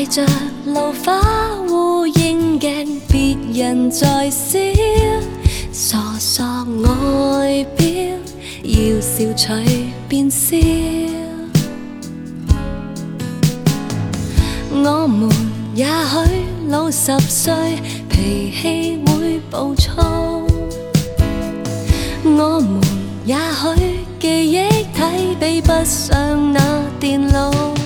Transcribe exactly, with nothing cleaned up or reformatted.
帶着路花烏煙鏡，別人在笑，傻傻外表，要笑隨便笑。我們也許老十歲，脾氣會暴躁。我們也許記憶體比不上那電腦。